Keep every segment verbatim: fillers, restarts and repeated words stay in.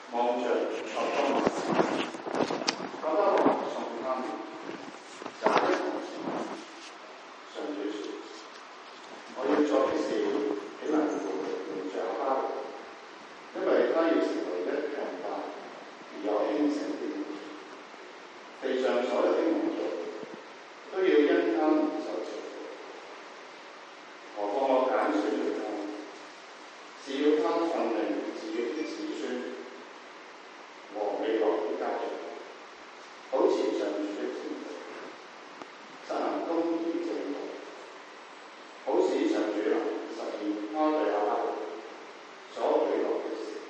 望着所多瑪城，亞巴郎送他們走的路程。上主說：我要做的事豈能扶扶着亞巴郎？因為他要成為一強大而又興盛的民族，地上所有的民族都要因他而受祝福。何況我揀選了他，是要他訓令自己的子孫和未來的家族，保持上主的天道，實行公義正道，好使上主能實現他對亞巴郎所許諾的事。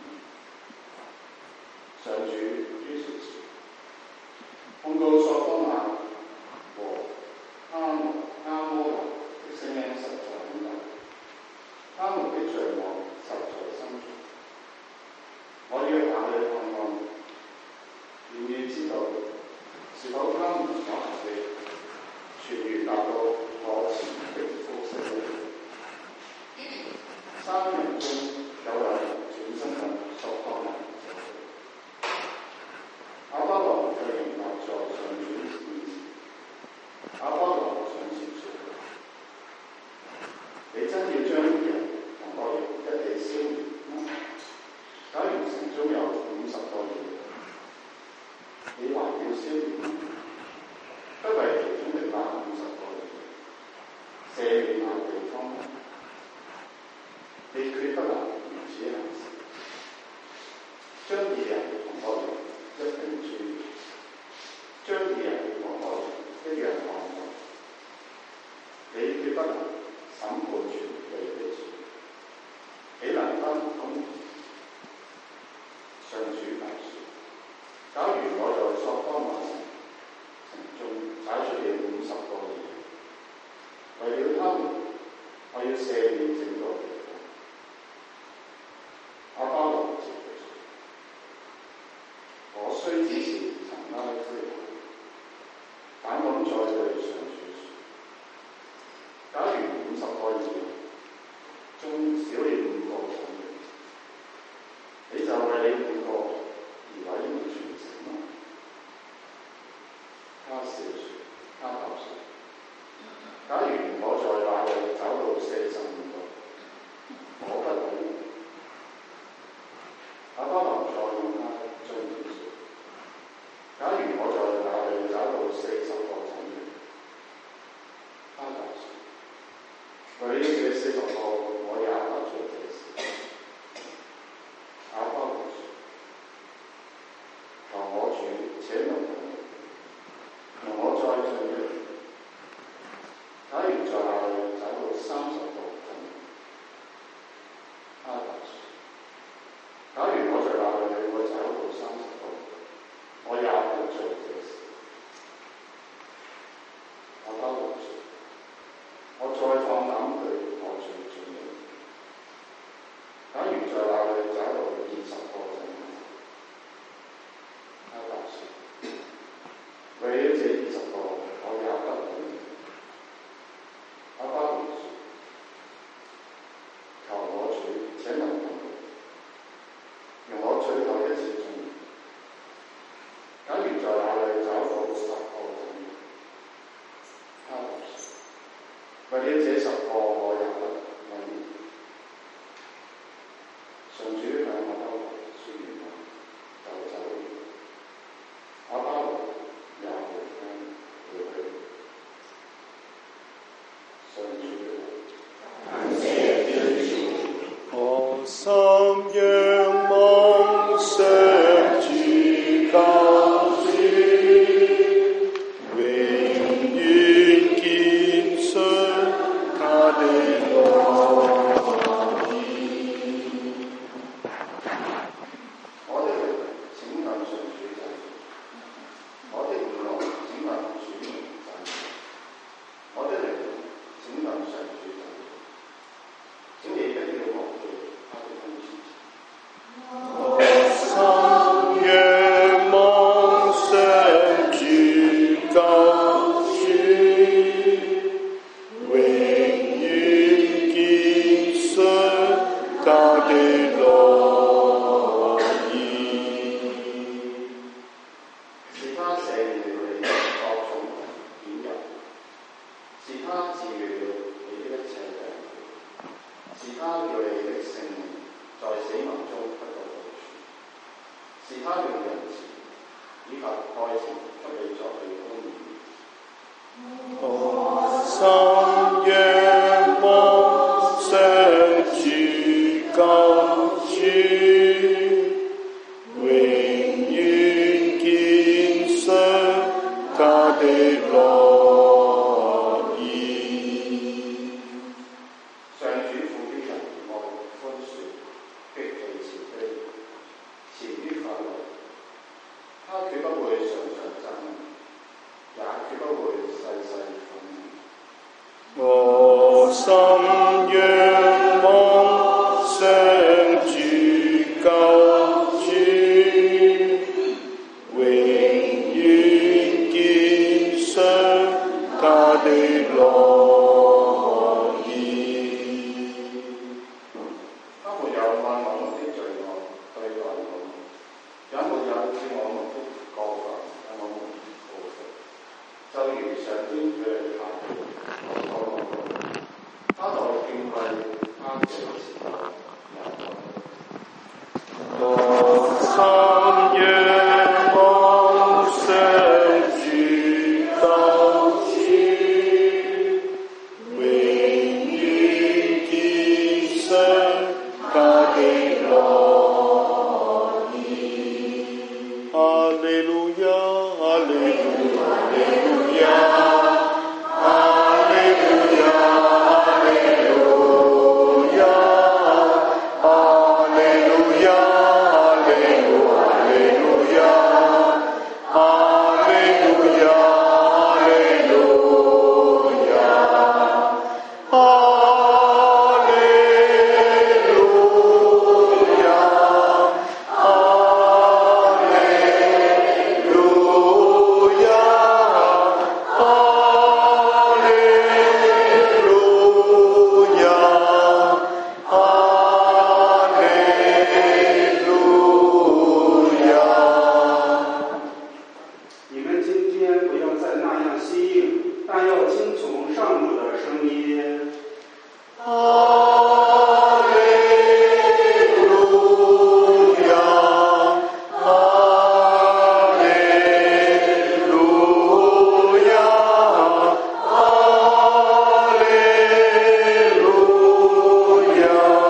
上主於是說：控告所多瑪和哈摩哈摩蘭的聲音實在很大，他們的罪惡實在深重。我要下去看看，願意知道是否他們所行的全如達到我前的呼聲呢？三人中有兩人轉身向所多瑪走去，亞巴郎卻仍立在上主面前。亞巴郎上前說：你真要將人同惡人一起消滅嗎？假如城中有五十個義人，你還要消滅嗎？不為其中的那五十個義人赦免那地方嗎？你決不能如此行事，將義人同惡人一並誅滅，將義人同惡人一樣看待。你決不能審判全地的罪，豈能得公義？上主大說：假如我在所多瑪城城中找出了五十個義人，為了他們，我要赦免整個地方。亞巴郎接着說：我雖只是曾拉的夫人，但我再對上主說：假如五十個義人中少了五個長老，你就為你五個而毀滅全城嗎？他笑說：他答說：假如我在那裏找到四十五個，我不毀滅。亞巴郎再向他進言說：假如我在那裏找到四十個長老，他答說：為了這四十個，我也不做這事。亞巴郎說：求我主且容我，容我再進一步。假如在那裏找到三十個長老，他答說：假如我在那裏會找到三十個，我也不做這事。亞巴郎說：我再放膽對我主進言。假如在那裏找到二十個長老，他答說：為了這二十個，我也不毀滅。亞巴郎說：求我主且能容我，容我最後一次進言。假如在那裏找到十個長老，他答說：為了這十個，我也不毀滅。上主向亞巴郎說完話，就走了。亞巴郎也回鄉回去。上主的話。我心仰望上主救主，永遠堅信他的愛意。我的靈，請向上主讚頌；我的乳酪，請向主名讚頌；我的靈，請向上主讚頌。請你不要忘記他的恩慈， 永遠見上他的樂意。 上主賦予人愛寬恕，極其慈悲，遲於發怒，他決不會常常責罵，也決不會世世憤怒。 我心仰望上主救主，永遠見上他的樂意。 他沒有按我們的罪惡對待我們，也沒有照我們的過犯向我們報復，就如上天距離下地，無可奈何。他在敬畏他的時候， 我心仰望上主救主，永遠見上他的樂意。哈利路亞，哈利路亞，哈利路亞，哈利路亞，哈利路亞，哈利路亞，哈利路，哈利路亞，哈利路亞，哈利路亞，哈利路亞，哈利路亞，哈利路亞，哈利路亞。 你们今天不要再那样心硬，但要听从上主的声音。 哈利路亞，哈利路亞，哈利路亞，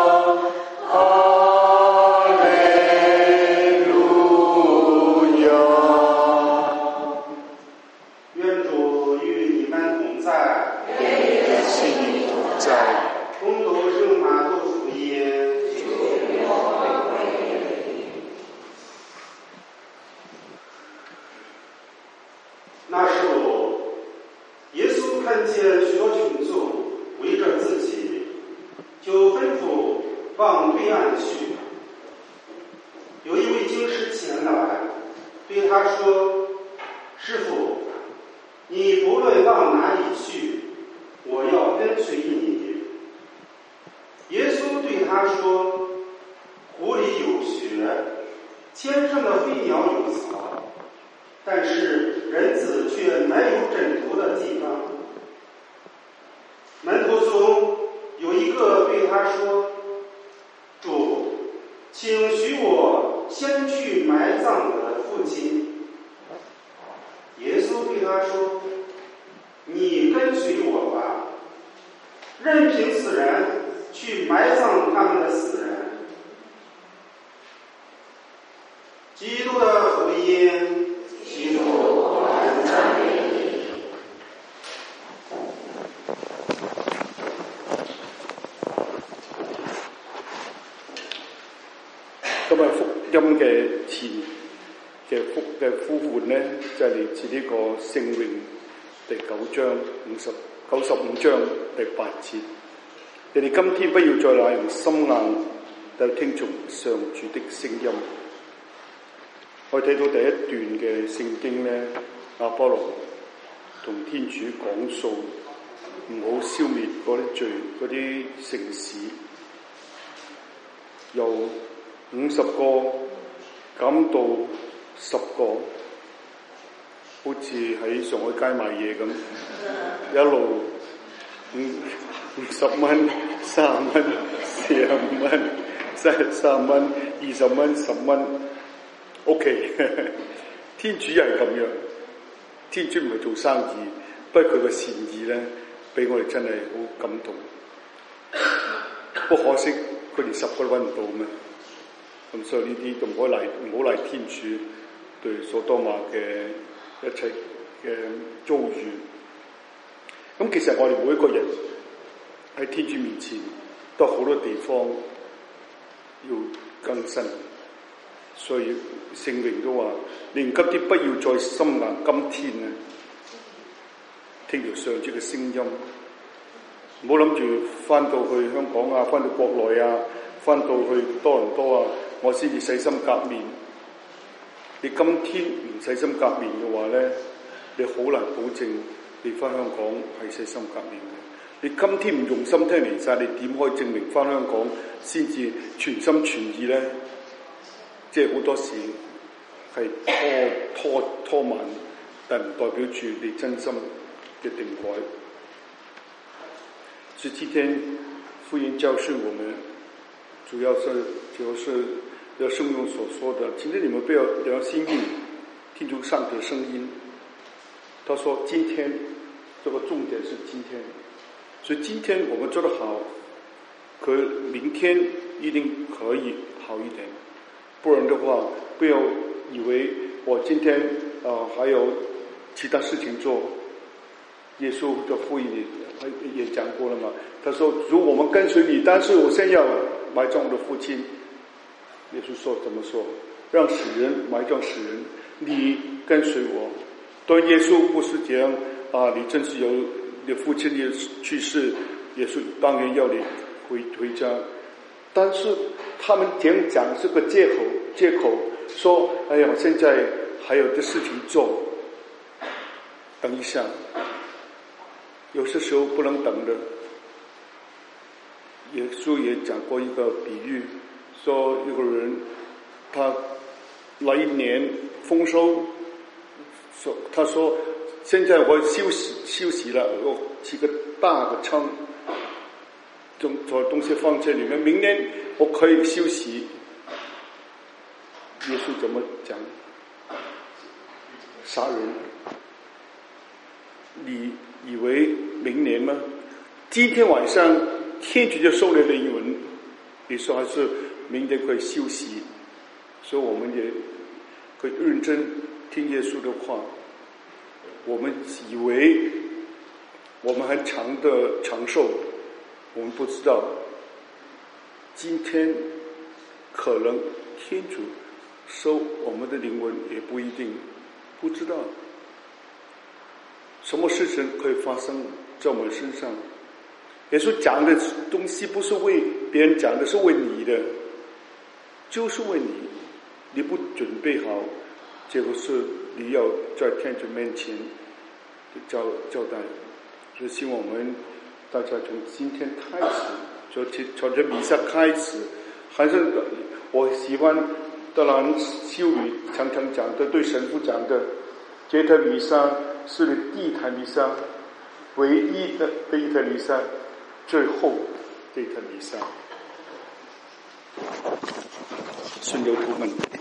哈利路亞。 愿主与你们同在。 心與同在。 恭读圣马窦福音。那时候，耶稣看见许多群众围着自己，就吩咐往对岸去。有一位经师前来，对他说：“师傅，你不论往哪里去，我要跟随你。”耶稣对他说：“湖里有雪，天上的飞鸟有巢，但是人子却没有枕头的地方。”门徒中有一个对他说：“主，请许我先去埋葬我的父亲。”耶稣对他说：“你跟随我吧，任凭死人去埋葬他们的死人。”基督的福音。基督，我们赞美你。 今日福音嘅前嘅福嘅呼喚呢，就係嚟自呢個聖詠第九章五十九十五章第八節。你哋今天不要再那樣心硬，就聽從上主的聲音。我睇到第一段嘅聖經呢，亞波羅同天主講數，唔好消滅嗰啲罪嗰啲城市，由五十個減到十個，好似喺上海街買嘢咁，一路五五十蚊、三十蚊、四十五蚊、三十三蚊、二十蚊、十蚊。O.K. 天主又係咁樣，天主唔係做生意，不過佢個善意咧，俾我哋真係好感動。不過可惜佢連十個都揾唔到咩？ 咁所以呢啲就唔好嚟唔好嚟天主對所多瑪嘅一切嘅遭遇。咁其實我哋每一個人喺天主面前都好多地方要更新，所以聖靈都話：寧急啲不要再心硬，今天啊，聽條上主嘅聲音，唔好諗住翻到去香港啊，翻到國內啊，翻到去多倫多啊，我先至洗心革面。你今天唔洗心革面嘅話咧，你好難保證你翻香港係洗心革面嘅。你今天唔用心聽彌撒，你點可以證明翻香港先至全心全意咧？即係好多時係拖拖拖慢，但唔代表住你真心嘅定改。所以今天福音教訓我們，主要是主要是要聖用所說的，今天你們不要良心硬，聽出上帝的聲音。他說今天這個重點是今天，所以今天我們做得好，可明天一定可以好一點。不然的話，不要以為我今天啊、呃、還有其他事情做。耶穌的福音也講過了嘛，他說：如果我們跟隨你，但是我先要埋葬我的父親。耶穌說怎麼說？讓死人埋葬死人，你跟隨我。當然耶穌不是這樣啊，你真是有你父親的去世，耶穌當然要你回回家。但是他們這樣講是個借口，借口說：哎呀，我現在還有的事情做，等一下。有些時候不能等的。耶穌也講過一個比喻，說一個人他來一年豐收，說他說現在我休息休息了，我起個大的倉，將所有東西放在裏面，明年我可以休息。耶穌怎麼講？殺人，你以為明年嗎？今天晚上天主就收了靈魂，你說還是明天可以休息？所以我們也可以認真聽耶穌的話。我們以為我們很長的長壽，我們不知道今天可能天主收我們的靈魂也不一定，不知道什麼事情可以發生在我們身上。耶穌講的東西不是為別人講的，是為你的，就是為你。你不準備好，結果是你要在天主面前交交代。所以希望我們大家從今天開始，就從這彌撒開始，還是我喜歡德蘭修女常常講的，對神父講的，這台彌撒是你第一台彌撒，唯一的第一台彌撒，最後這一台彌撒。順流徒們。